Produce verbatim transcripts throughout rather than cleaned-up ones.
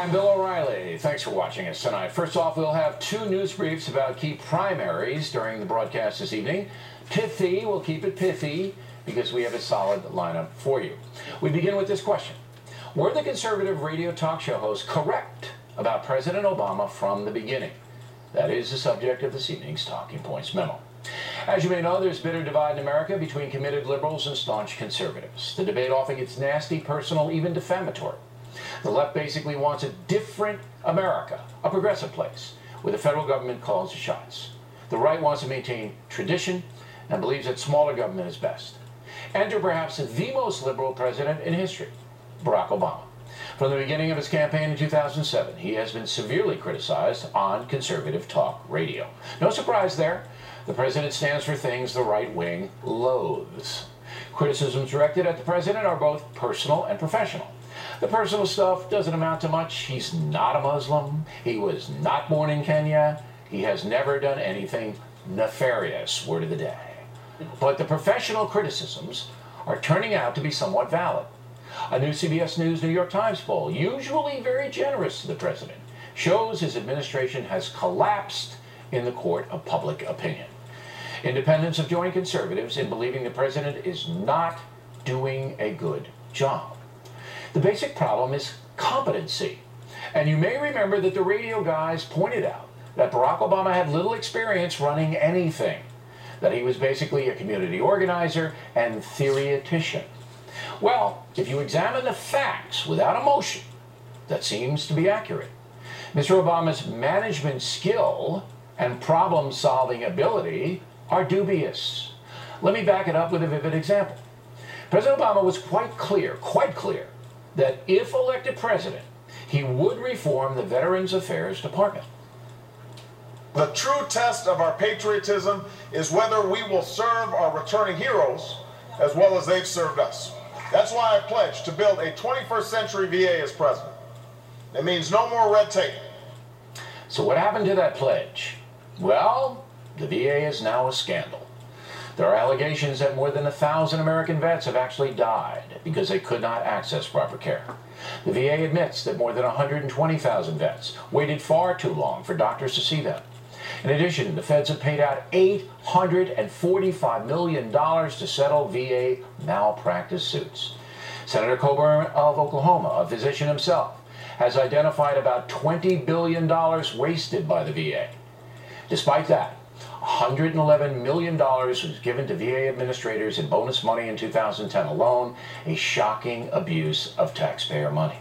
I'm Bill O'Reilly. Thanks for watching us tonight. First off, we'll have two news briefs about key primaries during the broadcast this evening. Pithy, we'll keep it pithy because we have a solid lineup for you. We begin with this question. Were the conservative radio talk show hosts correct about President Obama from the beginning? That is the subject of this evening's Talking Points memo. As you may know, there's bitter divide in America between committed liberals and staunch conservatives. The debate often gets nasty, personal, even defamatory. The left basically wants a different America, a progressive place, where the federal government calls the shots. The right wants to maintain tradition and believes that smaller government is best. Enter perhaps the most liberal president in history, Barack Obama. From the beginning of his campaign in two thousand seven, he has been severely criticized on conservative talk radio. No surprise there. The president stands for things the right wing loathes. Criticisms directed at the president are both personal and professional. The personal stuff doesn't amount to much. He's not a Muslim. He was not born in Kenya. He has never done anything nefarious, word of the day. But the professional criticisms are turning out to be somewhat valid. A new C B S News New York Times poll, usually very generous to the president, shows his administration has collapsed in the court of public opinion. Independents have joined conservatives in believing the president is not doing a good job. The basic problem is competency. And you may remember that the radio guys pointed out that Barack Obama had little experience running anything, that he was basically a community organizer and theoretician. Well, if you examine the facts without emotion, that seems to be accurate. Mister Obama's management skill and problem-solving ability are dubious. Let me back it up with a vivid example. President Obama was quite clear, quite clear, that if elected president, he would reform the Veterans Affairs Department. The true test of our patriotism is whether we will serve our returning heroes as well as they've served us. That's why I pledged to build a twenty-first century V A as president. It means no more red tape. So what happened to that pledge? Well, the V A is now a scandal. There are allegations that more than a thousand American vets have actually died because they could not access proper care. The V A admits that more than one hundred twenty thousand vets waited far too long for doctors to see them. In addition, the feds have paid out eight hundred forty-five million dollars to settle V A malpractice suits. Senator Coburn of Oklahoma, a physician himself, has identified about twenty billion dollars wasted by the V A. Despite that, one hundred eleven million dollars was given to V A administrators in bonus money in two thousand ten alone, a shocking abuse of taxpayer money.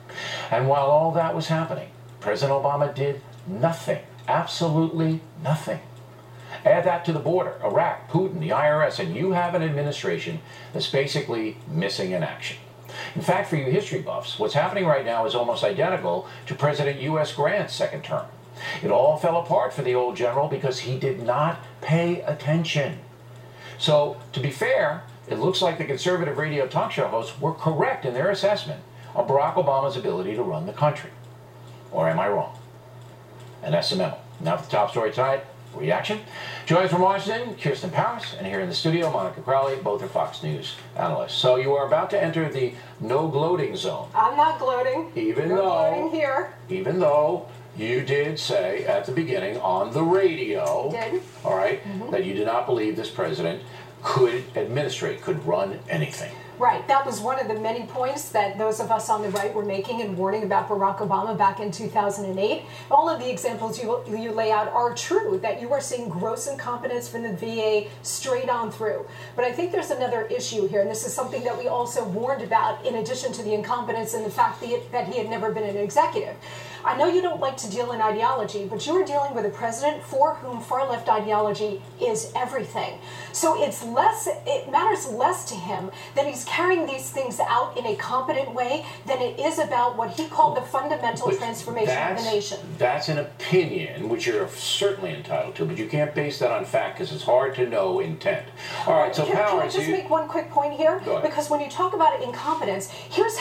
And while all that was happening, President Obama did nothing, absolutely nothing. Add that to the border, Iraq, Putin, the I R S, and you have an administration that's basically missing in action. In fact, for you history buffs, what's happening right now is almost identical to President U S Grant's second term. It all fell apart for the old general because he did not pay attention. So, to be fair, it looks like the conservative radio talk show hosts were correct in their assessment of Barack Obama's ability to run the country. Or am I wrong? And that's the memo. Now for the top story tonight, reaction. Joining us from Washington, Kirsten Powers, and here in the studio, Monica Crowley, both are Fox News analysts. So you are about to enter the no gloating zone. I'm not gloating. Even no though, gloating here. Even though you did say at the beginning on the radio, did. all right, mm-hmm. that you did not believe this president could administrate, could run anything. Right. That was one of the many points that those of us on the right were making and warning about Barack Obama back in two thousand eight. All of the examples you you lay out are true, that you are seeing gross incompetence from the V A straight on through. But I think there's another issue here, and this is something that we also warned about in addition to the incompetence and the fact that, that he had never been an executive. I know you don't like to deal in ideology, but you are dealing with a president for whom far-left ideology is everything. So it's less, it matters less to him that he's carrying these things out in a competent way than it is about what he called the fundamental but transformation of the nation. That's an opinion, which you're certainly entitled to, but you can't base that on fact because it's hard to know intent. All right, so can, Powers, can I just you, make one quick point here? Go ahead. Because when you talk about incompetence, here's how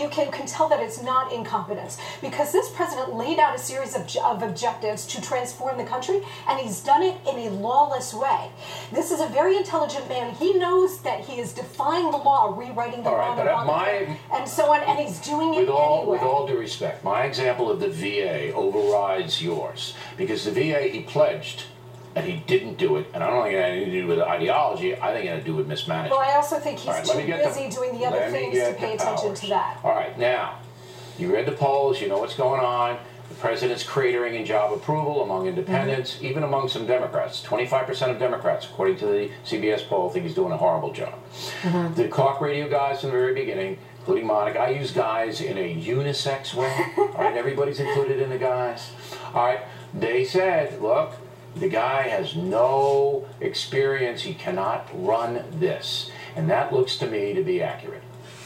you can, can tell that it's not incompetence, because this president laid out a series of, of objectives to transform the country, and he's done it in a lawless way. This is a very intelligent man. He knows that he is defying the law, rewriting the All law, right, but at my, and so on, and he's doing it with all, anyway. With all due respect, my example of the V A overrides yours, because the V A, he pledged, and he didn't do it, and I don't think it had anything to do with ideology. I think it had to do with mismanagement. Well, I also think he's right, too busy the, doing the other things to pay attention powers. to that. All right, now, you read the polls, you know what's going on. The president's cratering in job approval among independents, mm-hmm. even among some Democrats. twenty-five percent of Democrats, according to the C B S poll, think he's doing a horrible job. Mm-hmm. The talk radio guys from the very beginning, including Monica, I use guys in a unisex way. All right, everybody's included in the guys. All right, they said, look, the guy has no experience. He cannot run this. And that looks to me to be accurate.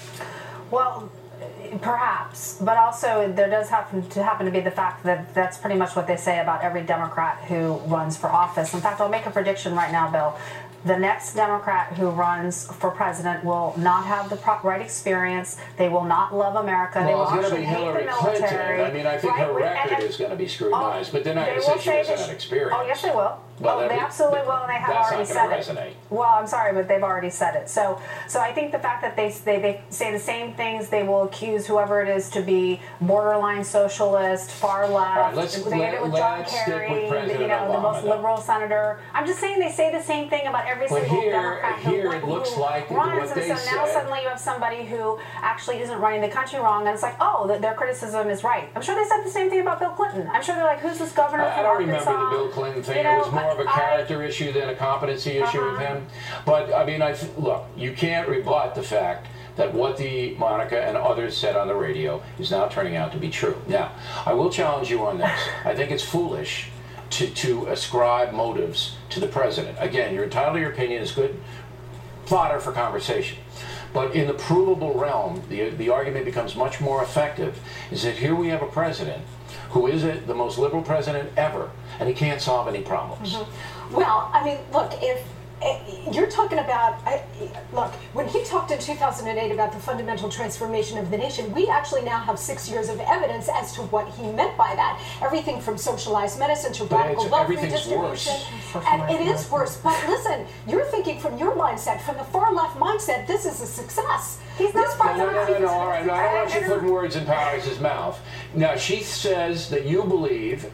Well, perhaps, but also there does happen to happen to be the fact that that's pretty much what they say about every Democrat who runs for office. In fact, I'll make a prediction right now, Bill. The next Democrat who runs for president will not have the pro- right experience. They will not love America. Well, they will it's going to actually be hate Hillary the military. Clinton. I mean, I think right? her record and, and, is going to be scrutinized, oh, but they're not going to say she doesn't have experience. Oh, yes, they will. Well, oh, they absolutely will, and they have that's already not said resonate. it. Well, I'm sorry, but they've already said it. So, so I think the fact that they, they they say the same things, they will accuse whoever it is to be borderline socialist, far left. All right, let's, they let, did it with John let's Kerry, stick with President you know, Obama, the most though. liberal senator. I'm just saying they say the same thing about every But single here, Democrat who, here who it looks like runs, what they and so now said. suddenly you have somebody who actually isn't running the country wrong, and it's like, oh, th- their criticism is right. I'm sure they said the same thing about Bill Clinton. I'm sure they're like, who's this governor I, I from don't Arkansas? remember the Bill Clinton thing. You know, it was more of a I- character issue than a competency issue Uh-huh. with him. But, I mean, I th- look, you can't rebut the fact that what the Monica and others said on the radio is now turning out to be true. Now, I will challenge you on this. I think it's foolish to, to ascribe motives to the president. Again, you're entitled to your opinion. It's good fodder for conversation. But in the provable realm, the, the argument becomes much more effective, is that here we have a president who is a, the most liberal president ever, and he can't solve any problems. Mm-hmm. Well, I mean, look, if you're talking about, I, look, when he talked in two thousand eight about the fundamental transformation of the nation, we actually now have six years of evidence as to what he meant by that. Everything from socialized medicine to But radical it's- wealth everything's redistribution. worse. And it is worse, but listen, you're thinking from your mindset, from the far left mindset, this is a success. He's not This No, no, no, no, president- no, all right. No, I don't want you putting words in Powers' mouth. Now, she says that you believe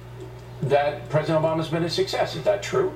that President Obama's been a success. Is that true?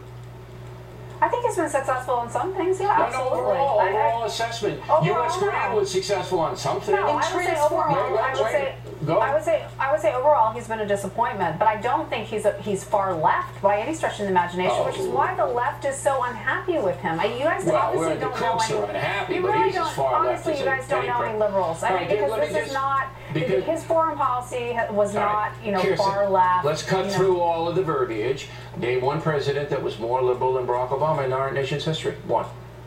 I think he's been successful in some things, yeah, No, no, absolutely. overall, I- I- overall assessment. Overall, U S Grant no. was successful on something. No, I would say transforming- overall. Wait, I wait, would wait. say. Go. I would say. I would say overall, he's been a disappointment. But I don't think he's a, he's far left by any stretch of the imagination, Oh. which is why the left is so unhappy with him. I, you guys Well, obviously we're- the don't know Kooks any. are unhappy, you but really he's as don't. far left honestly, as you guys a don't penny know pro- any liberals. I All mean, right, because let me this is just- not because- his foreign policy was All not, right. you know, Kirsten, far left. Let's cut you know. through all of the verbiage. Name one president that was more liberal than Barack Obama in our nation's history. One.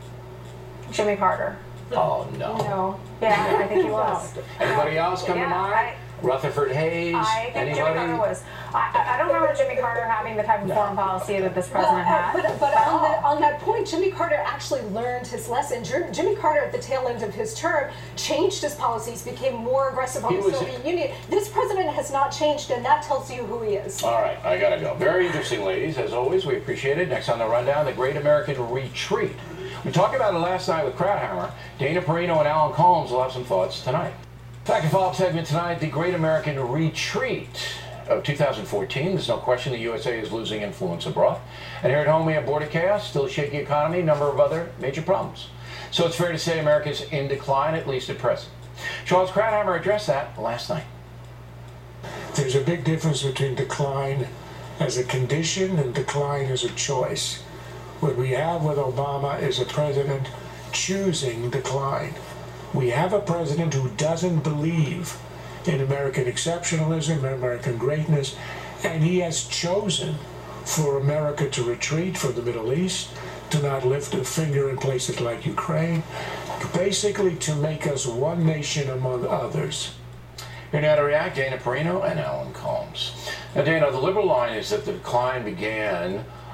Jimmy Carter. Oh, no. No. Yeah, I think he was. Anybody else come Yeah, to mind? I- Rutherford Hayes? I think Anybody? Jimmy Carter was. I, I I don't remember Jimmy Carter having the type of No. foreign policy that this Well, president uh, had. but, but on, the, on that point, Jimmy Carter actually learned his lesson. Jim- Jimmy Carter, at the tail end of his term, changed his policies, became more aggressive on He the was- Soviet Union. This president has not changed, and that tells you who he is. All right, I gotta go. Very interesting, ladies. As always, we appreciate it. Next on the rundown, the Great American Retreat. We talked about it last night with Krauthammer. Dana Perino and Alan Colmes will have some thoughts tonight. Fact and follow-up segment tonight, the Great American Retreat of two thousand fourteen. There's no question the U S A is losing influence abroad. And here at home, we have border chaos, still shaky economy, a number of other major problems. So it's fair to say America's in decline, at least at present. Charles Krauthammer addressed that last night. There's a big difference between decline as a condition and decline as a choice. What we have with Obama is a president choosing decline. We have a president who doesn't believe in American exceptionalism, American greatness, and he has chosen for America to retreat from the Middle East, to not lift a finger in places like Ukraine, basically to make us one nation among others. Here now to react, Dana Perino and Alan Colmes. Now, Dana, the liberal line is that the decline began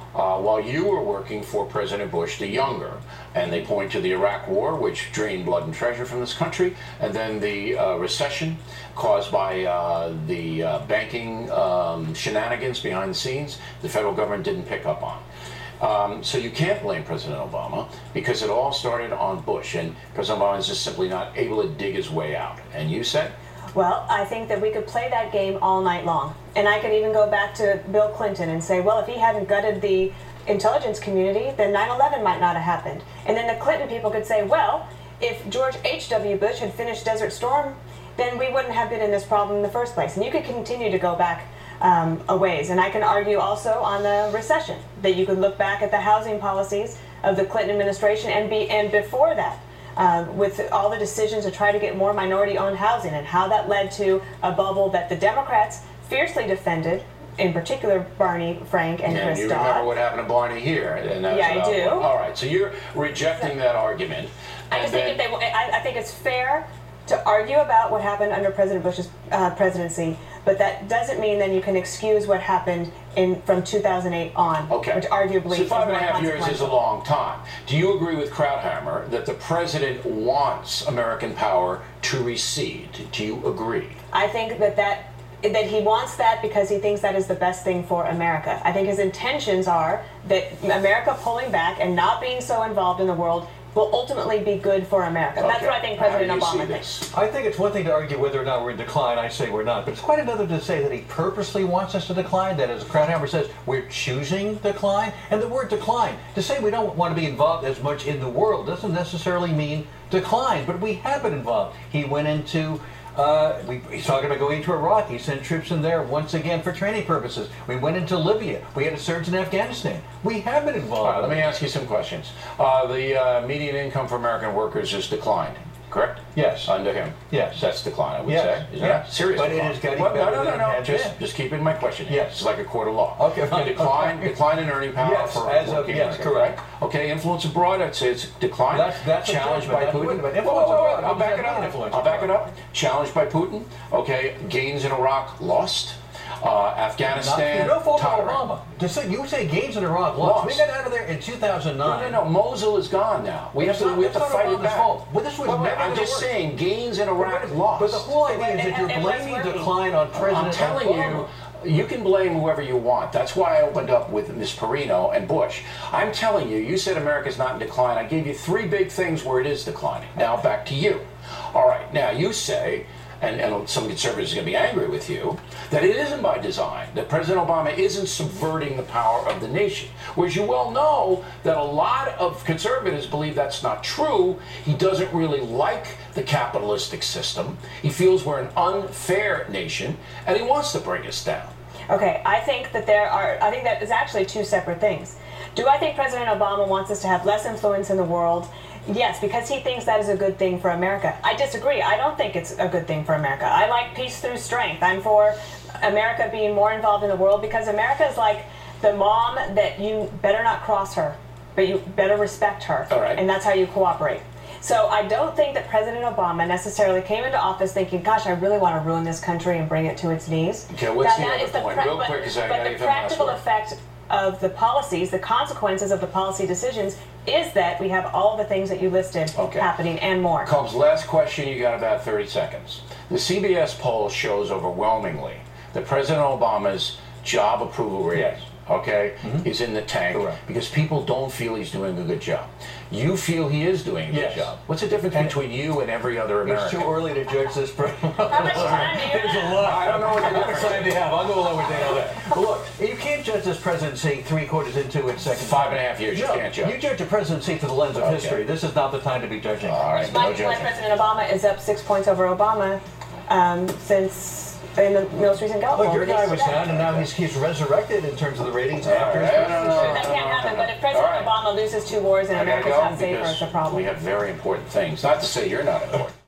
uh, while you were working for President Bush the younger. And they point to the Iraq War, which drained blood and treasure from this country, and then the uh, recession caused by uh, the uh, banking um, shenanigans behind the scenes the federal government didn't pick up on. Um, so you can't blame President Obama because it all started on Bush, and President Obama is just simply not able to dig his way out. And you say? Well, I think that we could play that game all night long. And I could even go back to Bill Clinton and say, well, if he hadn't gutted the intelligence community, then nine eleven might not have happened. And then the Clinton people could say, well, if George H W Bush had finished Desert Storm, then we wouldn't have been in this problem in the first place. And you could continue to go back um, a ways. And I can argue also on the recession, that you could look back at the housing policies of the Clinton administration and be and before that. Uh, with all the decisions to try to get more minority-owned housing and how that led to a bubble that the Democrats fiercely defended, in particular Barney Frank and yeah, Chris you Dodd. remember what happened to Barney here. And that was Yeah, I about do. What, all right, so you're rejecting that argument. I just then, think if they, I, I think it's fair to argue about what happened under President Bush's uh, presidency, but that doesn't mean then you can excuse what happened in from two thousand eight on, okay. which arguably so is five and a more half years is a long time. Do you agree with Krauthammer that the president wants American power to recede? Do you agree? I think that that that he wants that because he thinks that is the best thing for America. I think his intentions are that America pulling back and not being so involved in the world will ultimately be good for America. Okay. That's what I think President How do you Obama see thinks. this? I think it's one thing to argue whether or not we're in decline. I say we're not. But it's quite another to say that he purposely wants us to decline, that as Krauthammer says, we're choosing decline. And the word decline, to say we don't want to be involved as much in the world doesn't necessarily mean decline. But we have been involved. He went into... Uh, we, he's talking about going to Iraq. He sent troops in there once again for training purposes. We went into Libya. We had a surge in Afghanistan. We have been involved. All right, let me ask you some questions. Uh, the uh, median income for American workers has declined, correct? Yes. Under him? Yes. That's decline, I would Yes. say. Isn't Yes. it? Serious But it decline. is getting Well, better no, no, than no, it no. had Just, been. just keeping my question here. Yes. It's like a court of law. Okay, The fine. decline, Okay. decline in earning power Yes, for as of- working yes, Americans, correct. right? Okay, influence abroad, I'd say it's decline. That's- that's a Challenged by judgment. Putin. Wait a minute, Whoa, influence whoa, whoa, abroad, I'll what back does it that mean, up. influence I'll back it abroad? up. Challenged by Putin. Okay, gains in Iraq lost. Uh, Afghanistan, Not, no fault of tottering. Obama. To say, you say gains in Iraq lost. Lost. We got out of there in two thousand nine. No, no, no. Mosul is gone now. We have It's to, not- we have it's to not fight it Obama's back. fault. But this was Wait, wait, never I'm gonna just work. saying, gains in Iraq But, lost. but the whole idea is that you're And- and what's blaming working? decline on President I'm telling Obama. you, you can blame whoever you want. That's why I opened up with Miz Perino and Bush. I'm telling you, you said America's not in decline. I gave you three big things where it is declining. Now back to you. All right, now you say, and, and some conservatives are going to be angry with you, that it isn't by design, that President Obama isn't subverting the power of the nation. Whereas you well know that a lot of conservatives believe that's not true. He doesn't really like the capitalistic system. He feels we're an unfair nation, and he wants to bring us down. Okay, I think that there are, I think that is actually two separate things. Do I think President Obama wants us to have less influence in the world? Yes, because he thinks that is a good thing for America. I disagree. I don't think it's a good thing for America. I like peace through strength. I'm for America being more involved in the world because America is like the mom that you better not cross her, but you better respect her. All right. And that's how you cooperate. So I don't think that President Obama necessarily came into office thinking, gosh, I really want to ruin this country and bring it to its knees. Okay, what's the that other is the point? pra- Real but- quick, 'cause I but gotta the give him the last practical word. effect of the policies, the consequences of the policy decisions, is that we have all the things that you listed Okay. happening and more. Combs, last question, you got about thirty seconds. The C B S poll shows overwhelmingly that President Obama's job approval rating, Yes. okay, is in the tank Correct. because people don't feel he's doing a good job. You feel he is doing a good Yes. job. What's the difference And between you and every other It's American? too early to judge this. How much time do you There's have? a lot. I don't know what the How much difference time do you have? I'll go along with Dale on that. But look, you can't judge this presidency three quarters into its second Five term. and a half years, you No, can't judge. You judge a presidency through the lens of Okay. history. This is not the time to be judging. All right, My, no my judging. President Obama is up six points over Obama um, since in the most recent Gallup Look, poll your guy released was today. down, and now he's, he's resurrected in terms of the ratings after his right, no, no, no, That presidency. can't happen. But if All President right. Obama loses two wars and I gotta America's go not safer, because it's a problem. we have very important things. Not to say you're not important.